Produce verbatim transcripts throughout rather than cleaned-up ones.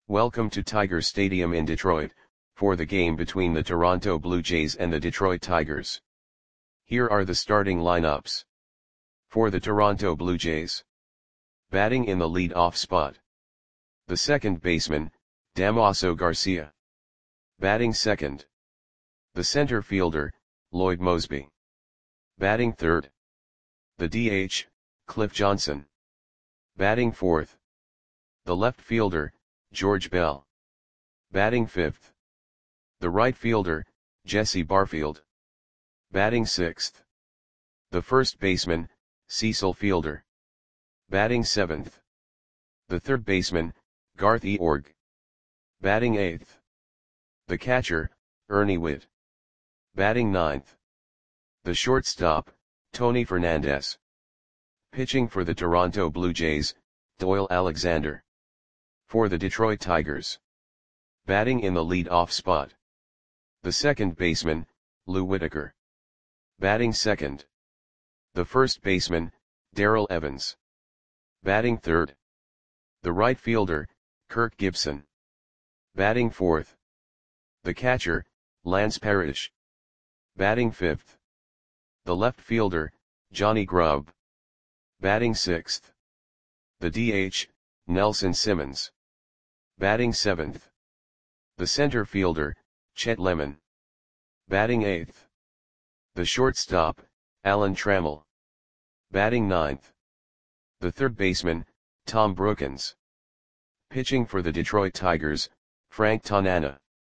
Welcome to Tiger Stadium in Detroit, for the game between the Toronto Blue Jays and the Detroit Tigers. Here are the starting lineups. For the Toronto Blue Jays. Batting in the lead-off spot. The second baseman, Damaso Garcia. Batting second. The center fielder, Lloyd Moseby. Batting third. The D H, Cliff Johnson. Batting fourth. The left fielder, George Bell. Batting fifth. The right fielder, Jesse Barfield. Batting sixth. The first baseman, Cecil Fielder. Batting seventh. The third baseman, Garth Eorg. Batting eighth. The catcher, Ernie Whitt. Batting ninth. The shortstop, Tony Fernandez. Pitching for the Toronto Blue Jays, Doyle Alexander. For the Detroit Tigers. Batting in the lead-off spot. The second baseman, Lou Whitaker. Batting second. The first baseman, Darrell Evans. Batting third. The right fielder, Kirk Gibson. Batting fourth. The catcher, Lance Parrish. Batting fifth. The left fielder, Johnny Grubb. Batting sixth. The D H, Nelson Simmons. Batting seventh. The center fielder, Chet Lemon. Batting eighth. The shortstop, Alan Trammell. Batting ninth. The third baseman, Tom Brookens. Pitching for the Detroit Tigers, Frank Tanana.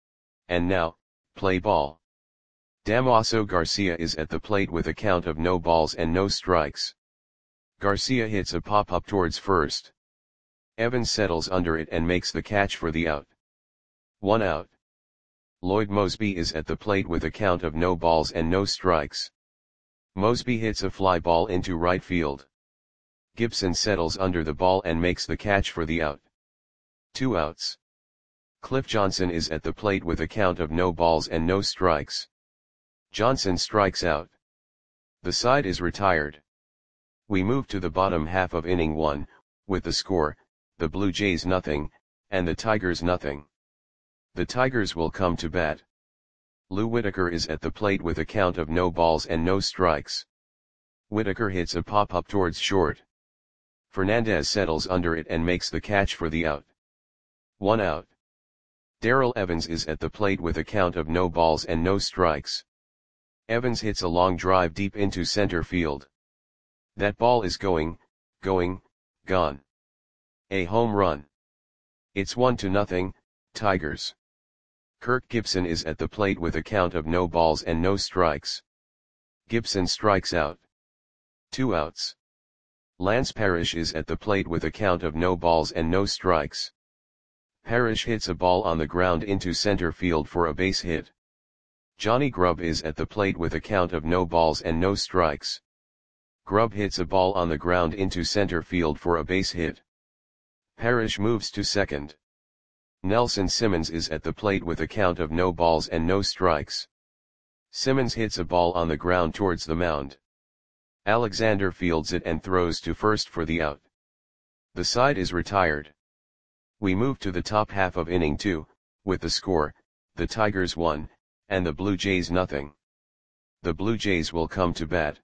And now, play ball. Damaso Garcia is at the plate with a count of no balls and no strikes. Garcia hits a pop-up towards first. Evans settles under it and makes the catch for the out. One out. Lloyd Moseby is at the plate with a count of no balls and no strikes. Moseby hits a fly ball into right field. Gibson settles under the ball and makes the catch for the out. Two outs. Cliff Johnson is at the plate with a count of no balls and no strikes. Johnson strikes out. The side is retired. We move to the bottom half of inning one, with the score, the Blue Jays nothing, and the Tigers nothing. The Tigers will come to bat. Lou Whitaker is at the plate with a count of no balls and no strikes. Whitaker hits a pop-up towards short. Fernandez settles under it and makes the catch for the out. One out. Darrell Evans is at the plate with a count of no balls and no strikes. Evans hits a long drive deep into center field. That ball is going, going, gone. A home run. It's one to nothing, Tigers. Kirk Gibson is at the plate with a count of no balls and no strikes. Gibson strikes out. Two outs. Lance Parrish is at the plate with a count of no balls and no strikes. Parrish hits a ball on the ground into center field for a base hit. Johnny Grubb is at the plate with a count of no balls and no strikes. Grubb hits a ball on the ground into center field for a base hit. Parrish moves to second. Nelson Simmons is at the plate with a count of no balls and no strikes. Simmons hits a ball on the ground towards the mound. Alexander fields it and throws to first for the out. The side is retired. We move to the top half of inning two, with the score, the Tigers one, and the Blue Jays nothing. The Blue Jays will come to bat.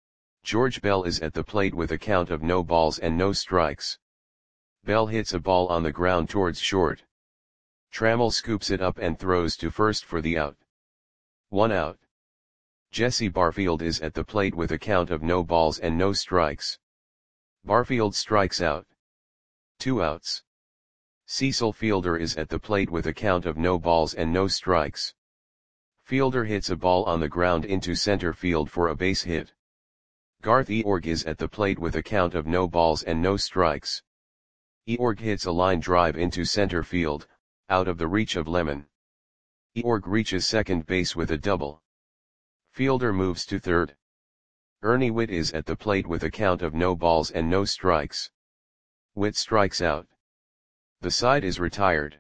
George Bell is at the plate with a count of no balls and no strikes. Bell hits a ball on the ground towards short. Trammell scoops it up and throws to first for the out. One out. Jesse Barfield is at the plate with a count of no balls and no strikes. Barfield strikes out. Two outs. Cecil Fielder is at the plate with a count of no balls and no strikes. Fielder hits a ball on the ground into center field for a base hit. Garth Eorg is at the plate with a count of no balls and no strikes. Eorg hits a line drive into center field, out of the reach of Lemon. Eorg reaches second base with a double. Fielder moves to third. Ernie Whitt is at the plate with a count of no balls and no strikes. Whitt strikes out. The side is retired.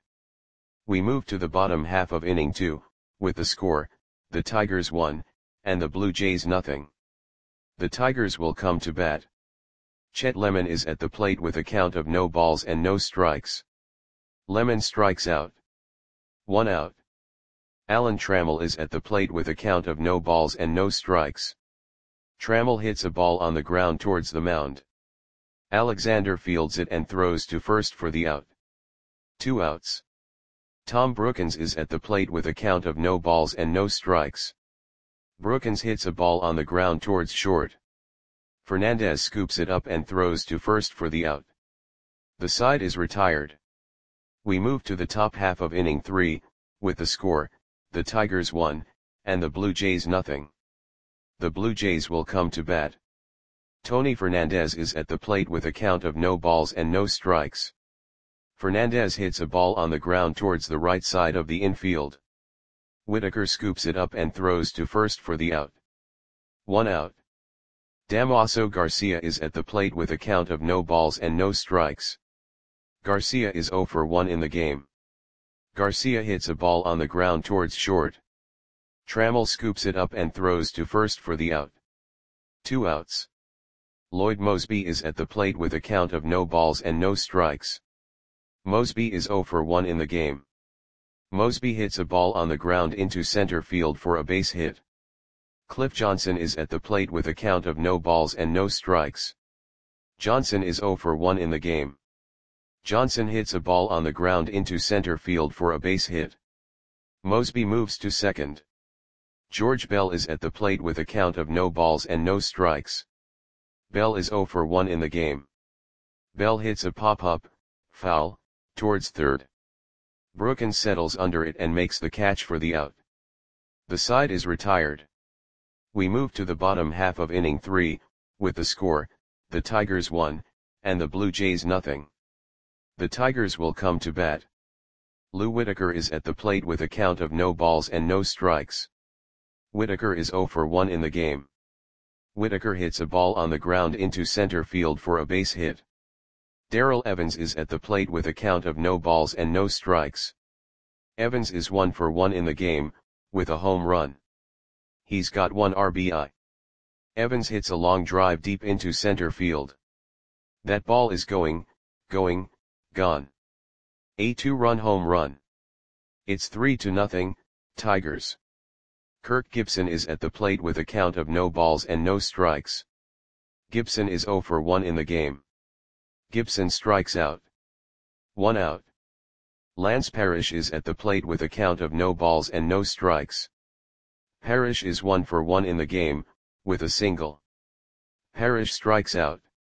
We move to the bottom half of inning two, with the score, the Tigers one, and the Blue Jays nothing. The Tigers will come to bat. Chet Lemon is at the plate with a count of no balls and no strikes. Lemon strikes out. One out. Alan Trammell is at the plate with a count of no balls and no strikes. Trammell hits a ball on the ground towards the mound. Alexander fields it and throws to first for the out. Two outs. Tom Brookins is at the plate with a count of no balls and no strikes. Brookins hits a ball on the ground towards short. Fernandez scoops it up and throws to first for the out. The side is retired. We move to the top half of inning three, with the score, the Tigers one, and the Blue Jays nothing. The Blue Jays will come to bat. Tony Fernandez is at the plate with a count of no balls and no strikes. Fernandez hits a ball on the ground towards the right side of the infield. Whitaker scoops it up and throws to first for the out. One out. Damaso Garcia is at the plate with a count of no balls and no strikes. Garcia is zero for one in the game. Garcia hits a ball on the ground towards short. Trammell scoops it up and throws to first for the out. Two outs. Lloyd Moseby is at the plate with a count of no balls and no strikes. Moseby is zero for one in the game. Moseby hits a ball on the ground into center field for a base hit. Cliff Johnson is at the plate with a count of no balls and no strikes. Johnson is zero for one in the game. Johnson hits a ball on the ground into center field for a base hit. Moseby moves to second. George Bell is at the plate with a count of no balls and no strikes. Bell is zero for one in the game. Bell hits a pop-up, foul, towards third. Brookins settles under it and makes the catch for the out. The side is retired. We move to the bottom half of inning three, with the score, the Tigers one, and the Blue Jays nothing. The Tigers will come to bat. Lou Whitaker is at the plate with a count of no balls and no strikes. Whitaker is zero for one in the game. Whitaker hits a ball on the ground into center field for a base hit. Darrell Evans is at the plate with a count of no balls and no strikes. Evans is one for one in the game, with a home run. He's got one R B I. Evans hits a long drive deep into center field. That ball is going, going, gone. A two-run home run. It's three to nothing, Tigers. Kirk Gibson is at the plate with a count of no balls and no strikes. Gibson is zero for one in the game. Gibson strikes out. One out. Lance Parrish is at the plate with a count of no balls and no strikes. Parrish is one for one in the game, with a single. Parrish strikes out.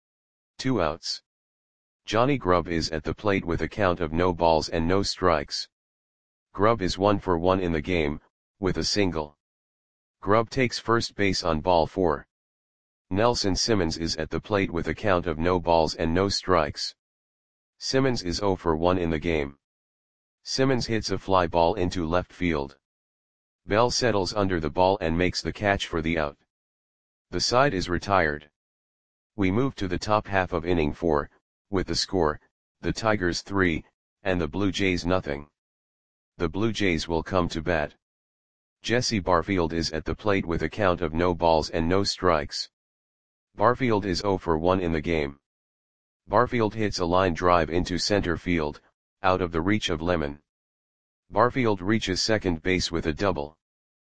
Two outs. Johnny Grubb is at the plate with a count of no balls and no strikes. Grubb is one for one in the game, with a single. Grubb takes first base on ball four. Nelson Simmons is at the plate with a count of no balls and no strikes. Simmons is zero for one in the game. Simmons hits a fly ball into left field. Bell settles under the ball and makes the catch for the out. The side is retired. We move to the top half of inning four, with the score, the Tigers three, and the Blue Jays nothing. The Blue Jays will come to bat. Jesse Barfield is at the plate with a count of no balls and no strikes. Barfield is zero for one in the game. Barfield hits a line drive into center field, out of the reach of Lemon. Barfield reaches second base with a double.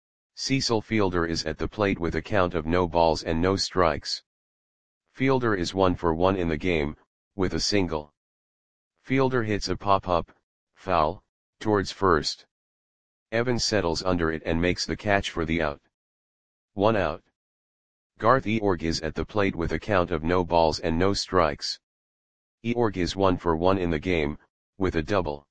Cecil Fielder is at the plate with a count of no balls and no strikes. Fielder is one for one in the game, with a single. Fielder hits a pop-up, foul, towards first. Evans settles under it and makes the catch for the out. One out. Garth Eorg is at the plate with a count of no balls and no strikes. Eorg is one for one in the game, with a double.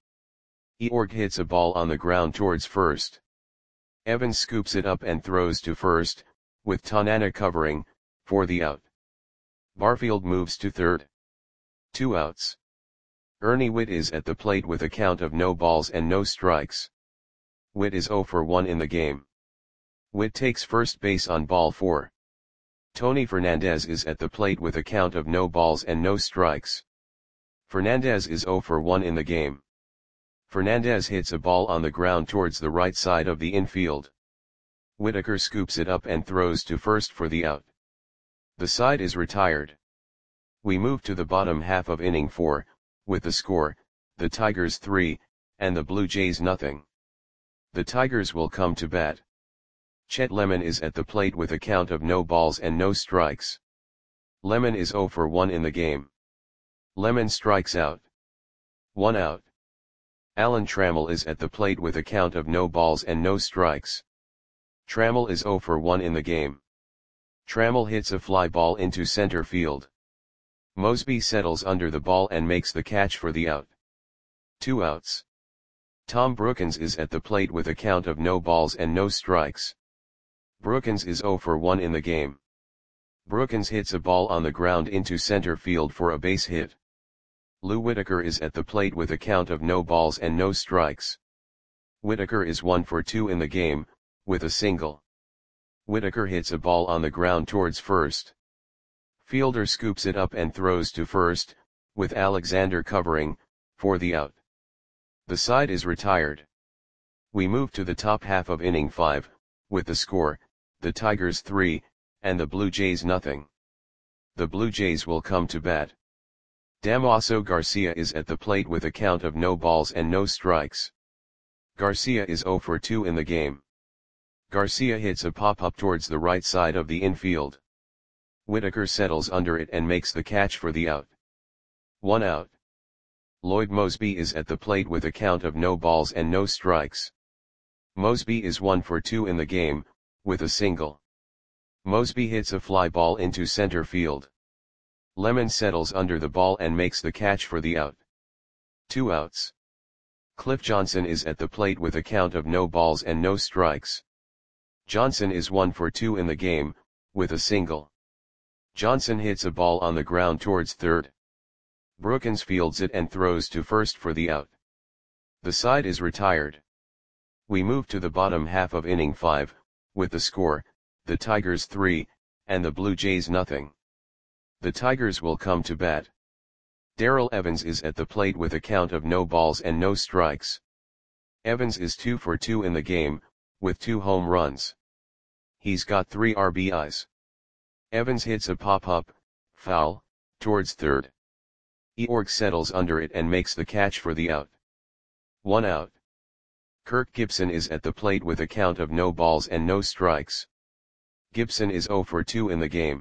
Eorg hits a ball on the ground towards first. Evans scoops it up and throws to first, with Tanana covering, for the out. Barfield moves to third. Two outs. Ernie Whitt is at the plate with a count of no balls and no strikes. Whitt is zero for one in the game. Whitt takes first base on ball four. Tony Fernandez is at the plate with a count of no balls and no strikes. Fernandez is zero for one in the game. Fernandez hits a ball on the ground towards the right side of the infield. Whitaker scoops it up and throws to first for the out. The side is retired. We move to the bottom half of inning four, with the score, the Tigers three, and the Blue Jays nothing. The Tigers will come to bat. Chet Lemon is at the plate with a count of no balls and no strikes. Lemon is oh for one in the game. Lemon strikes out. One out. Alan Trammell is at the plate with a count of no balls and no strikes. Trammell is oh for one in the game. Trammell hits a fly ball into center field. Mosby settles under the ball and makes the catch for the out. Two outs. Tom Brookens is at the plate with a count of no balls and no strikes. Brookens is oh for one in the game. Brookens hits a ball on the ground into center field for a base hit. Lou Whitaker is at the plate with a count of no balls and no strikes. Whitaker is one for two in the game, with a single. Whitaker hits a ball on the ground towards first. Fielder scoops it up and throws to first, with Alexander covering, for the out. The side is retired. We move to the top half of inning five, with the score, the Tigers three, and the Blue Jays nothing. The Blue Jays will come to bat. Damaso Garcia is at the plate with a count of no balls and no strikes. Garcia is oh for two in the game. Garcia hits a pop-up towards the right side of the infield. Whitaker settles under it and makes the catch for the out. One out. Lloyd Mosby is at the plate with a count of no balls and no strikes. Mosby is one for two in the game, with a single. Mosby hits a fly ball into center field. Lemon settles under the ball and makes the catch for the out. Two outs. Cliff Johnson is at the plate with a count of no balls and no strikes. Johnson is one for two in the game, with a single. Johnson hits a ball on the ground towards third. Brookens fields it and throws to first for the out. The side is retired. We move to the bottom half of inning five, with the score, the Tigers three, and the Blue Jays nothing. The Tigers will come to bat. Darrell Evans is at the plate with a count of no balls and no strikes. Evans is two for two in the game, with two home runs. He's got three R B Is. Evans hits a pop-up, foul, towards third. Eorg settles under it and makes the catch for the out. One out. Kirk Gibson is at the plate with a count of no balls and no strikes. Gibson is oh for two in the game.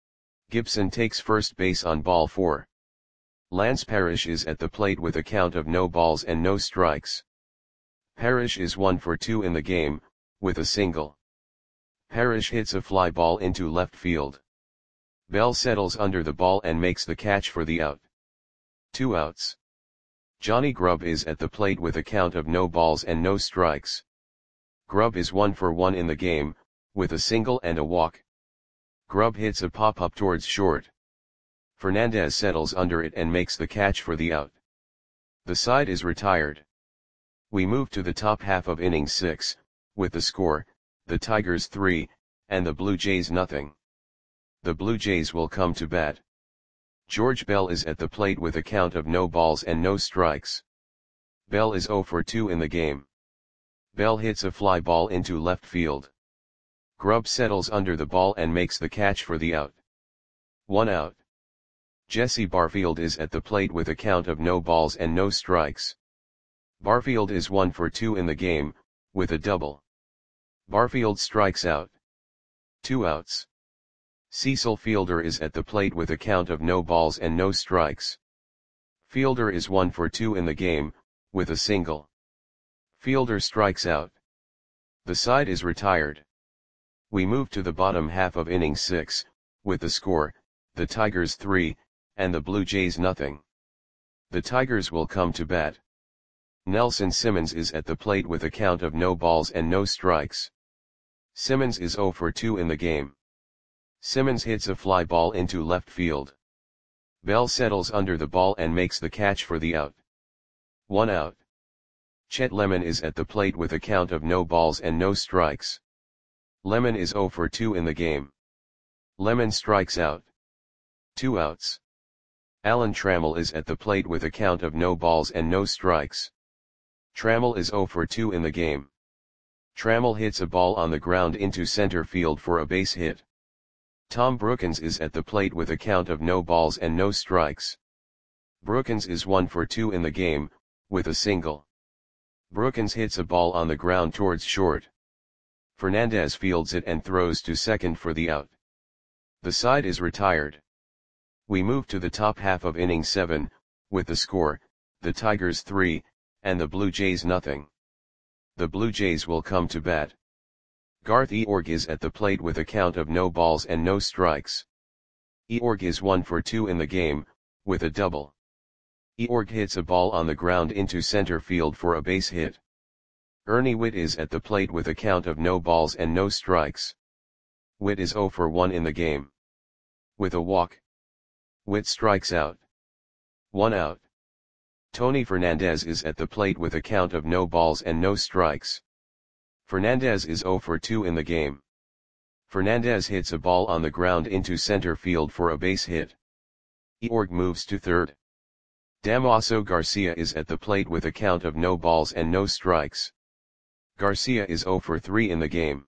Gibson takes first base on ball four. Lance Parrish is at the plate with a count of no balls and no strikes. Parrish is one for two in the game, with a single. Parrish hits a fly ball into left field. Bell settles under the ball and makes the catch for the out. Two outs. Johnny Grubb is at the plate with a count of no balls and no strikes. Grubb is one for one in the game, with a single and a walk. Grubb hits a pop-up towards short. Fernandez settles under it and makes the catch for the out. The side is retired. We move to the top half of inning six, with the score, the Tigers three, and the Blue Jays nothing. The Blue Jays will come to bat. George Bell is at the plate with a count of no balls and no strikes. Bell is oh for two in the game. Bell hits a fly ball into left field. Grubb settles under the ball and makes the catch for the out. One out. Jesse Barfield is at the plate with a count of no balls and no strikes. Barfield is one for two in the game, with a double. Barfield strikes out. Two outs. Cecil Fielder is at the plate with a count of no balls and no strikes. Fielder is one for two in the game, with a single. Fielder strikes out. The side is retired. We move to the bottom half of inning six, with the score, the Tigers three, and the Blue Jays nothing. The Tigers will come to bat. Nelson Simmons is at the plate with a count of no balls and no strikes. Simmons is oh for two in the game. Simmons hits a fly ball into left field. Bell settles under the ball and makes the catch for the out. One out. Chet Lemon is at the plate with a count of no balls and no strikes. Lemon is oh for two in the game. Lemon strikes out. Two outs. Alan Trammell is at the plate with a count of no balls and no strikes. Trammell is oh for two in the game. Trammell hits a ball on the ground into center field for a base hit. Tom Brookens is at the plate with a count of no balls and no strikes. Brookens is one for two in the game, with a single. Brookins hits a ball on the ground towards short. Fernandez fields it and throws to second for the out. The side is retired. We move to the top half of inning seven, with the score, the Tigers three, and the Blue Jays nothing. The Blue Jays will come to bat. Garth Eorg is at the plate with a count of no balls and no strikes. Eorg is one for two in the game, with a double. Eorg hits a ball on the ground into center field for a base hit. Ernie Whitt is at the plate with a count of no balls and no strikes. Whitt is zero for one in the game. With a walk, Whitt strikes out. One out. Tony Fernandez is at the plate with a count of no balls and no strikes. Fernandez is zero for two in the game. Fernandez hits a ball on the ground into center field for a base hit. Eorg moves to third. Damaso Garcia is at the plate with a count of no balls and no strikes. Garcia is zero for three in the game.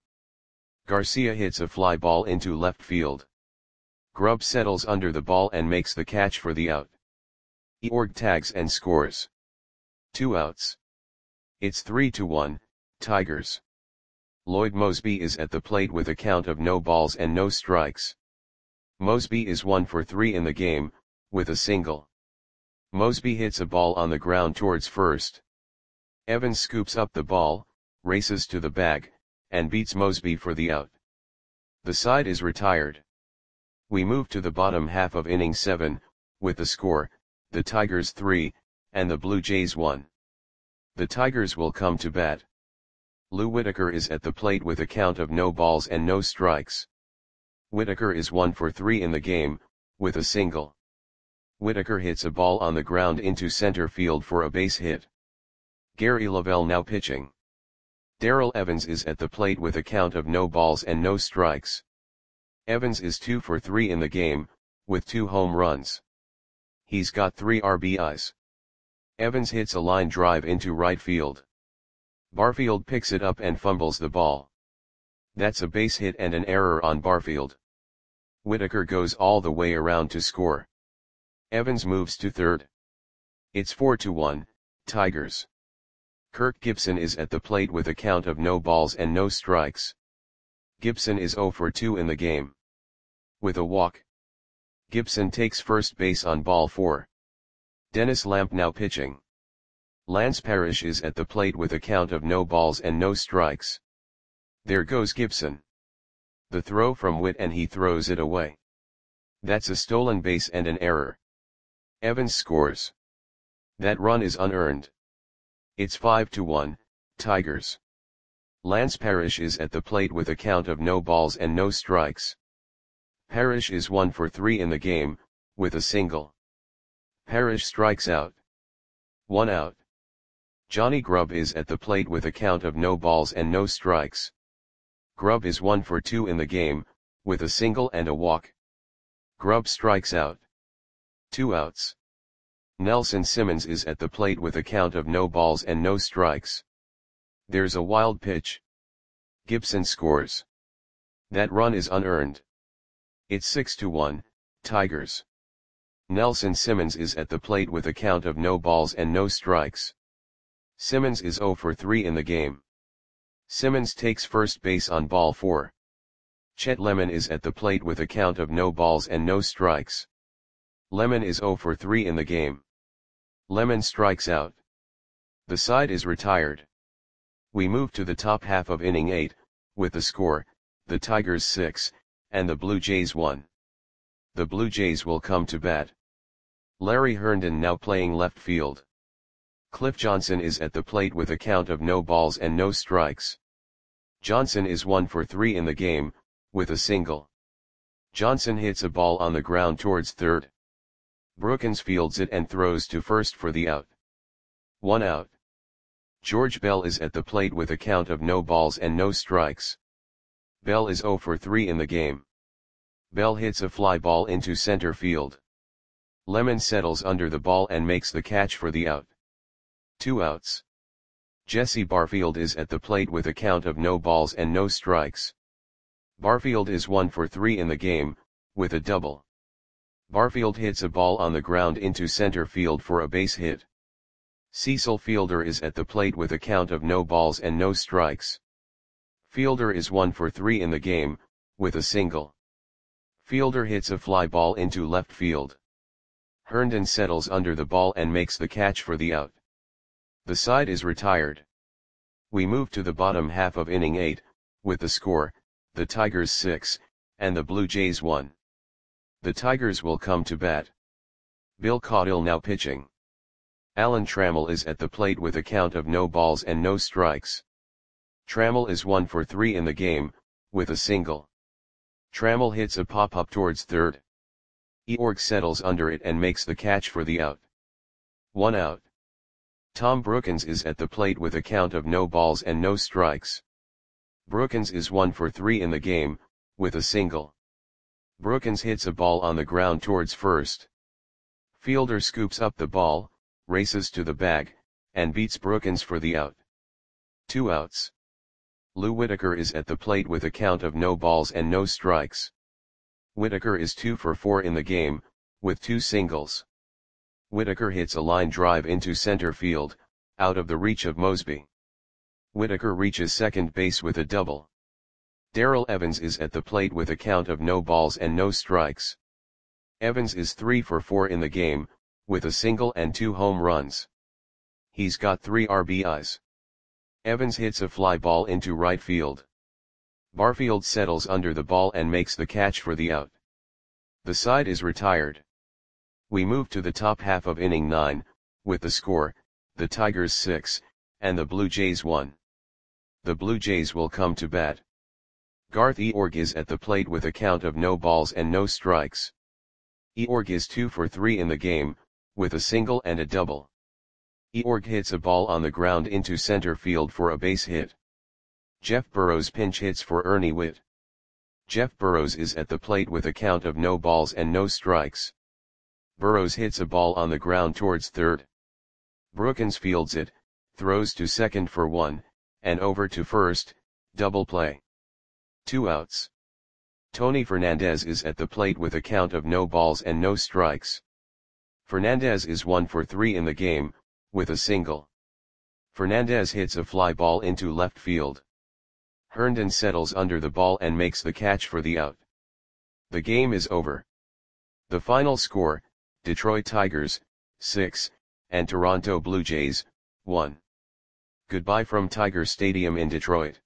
Garcia hits a fly ball into left field. Grubb settles under the ball and makes the catch for the out. Eorg tags and scores. Two outs. It's three to one, Tigers. Lloyd Moseby is at the plate with a count of no balls and no strikes. Moseby is one for three in the game, with a single. Moseby hits a ball on the ground towards first. Evans scoops up the ball, races to the bag, and beats Moseby for the out. The side is retired. We move to the bottom half of inning seven, with the score, the Tigers three, and the Blue Jays one. The Tigers will come to bat. Lou Whitaker is at the plate with a count of no balls and no strikes. Whitaker is one for three in the game, with a single. Whitaker hits a ball on the ground into center field for a base hit. Gary Lavelle now pitching. Darrell Evans is at the plate with a count of no balls and no strikes. Evans is two for three in the game, with two home runs. He's got three R B Is. Evans hits a line drive into right field. Barfield picks it up and fumbles the ball. That's a base hit and an error on Barfield. Whitaker goes all the way around to score. Evans moves to third. It's four to one, Tigers. Kirk Gibson is at the plate with a count of no balls and no strikes. Gibson is zero for two in the game. With a walk, Gibson takes first base on ball four. Dennis Lamp now pitching. Lance Parrish is at the plate with a count of no balls and no strikes. There goes Gibson. The throw from Whitt and he throws it away. That's a stolen base and an error. Evans scores. That run is unearned. It's five to one, Tigers. Lance Parrish is at the plate with a count of no balls and no strikes. Parrish is one for three in the game, with a single. Parrish strikes out. One out. Johnny Grubb is at the plate with a count of no balls and no strikes. Grubb is one for two in the game, with a single and a walk. Grubb strikes out. Two outs. Nelson Simmons is at the plate with a count of no balls and no strikes. There's a wild pitch. Gibson scores. That run is unearned. It's six to one, Tigers. Nelson Simmons is at the plate with a count of no balls and no strikes. Simmons is zero for three in the game. Simmons takes first base on ball four. Chet Lemon is at the plate with a count of no balls and no strikes. Lemon is zero for three in the game. Lemon strikes out. The side is retired. We move to the top half of inning eight, with the score, the Tigers six, and the Blue Jays one. The Blue Jays will come to bat. Larry Herndon now playing left field. Cliff Johnson is at the plate with a count of no balls and no strikes. Johnson is one for three in the game, with a single. Johnson hits a ball on the ground towards third. Brookins fields it and throws to first for the out. One out. George Bell is at the plate with a count of no balls and no strikes. Bell is zero for three in the game. Bell hits a fly ball into center field. Lemon settles under the ball and makes the catch for the out. Two outs. Jesse Barfield is at the plate with a count of no balls and no strikes. Barfield is one for three in the game, with a double. Barfield hits a ball on the ground into center field for a base hit. Cecil Fielder is at the plate with a count of no balls and no strikes. Fielder is one for three in the game, with a single. Fielder hits a fly ball into left field. Herndon settles under the ball and makes the catch for the out. The side is retired. We move to the bottom half of inning eight, with the score, the Tigers six, and the Blue Jays one. The Tigers will come to bat. Bill Caudill now pitching. Alan Trammell is at the plate with a count of no balls and no strikes. Trammell is one for three in the game, with a single. Trammell hits a pop-up towards third. Eorg settles under it and makes the catch for the out. One out. Tom Brookens is at the plate with a count of no balls and no strikes. Brookens is one for three in the game, with a single. Brookens hits a ball on the ground towards first. Fielder scoops up the ball, races to the bag, and beats Brookens for the out. Two outs. Lou Whitaker is at the plate with a count of no balls and no strikes. Whitaker is two for four in the game, with two singles. Whitaker hits a line drive into center field, out of the reach of Mosby. Whitaker reaches second base with a double. Darrell Evans is at the plate with a count of no balls and no strikes. Evans is three for four in the game, with a single and two home runs. He's got three R B Is. Evans hits a fly ball into right field. Barfield settles under the ball and makes the catch for the out. The side is retired. We move to the top half of inning nine, with the score, the Tigers six, and the Blue Jays one. The Blue Jays will come to bat. Garth Eorg is at the plate with a count of no balls and no strikes. Eorg is two for three in the game, with a single and a double. Eorg hits a ball on the ground into center field for a base hit. Jeff Burrows pinch hits for Ernie Whitt. Jeff Burrows is at the plate with a count of no balls and no strikes. Burrows hits a ball on the ground towards third. Brookens fields it, throws to second for one, and over to first, double play. Two outs. Tony Fernandez is at the plate with a count of no balls and no strikes. Fernandez is one for three in the game, with a single. Fernandez hits a fly ball into left field. Herndon settles under the ball and makes the catch for the out. The game is over. The final score, Detroit Tigers, six, and Toronto Blue Jays, one. Goodbye from Tiger Stadium in Detroit.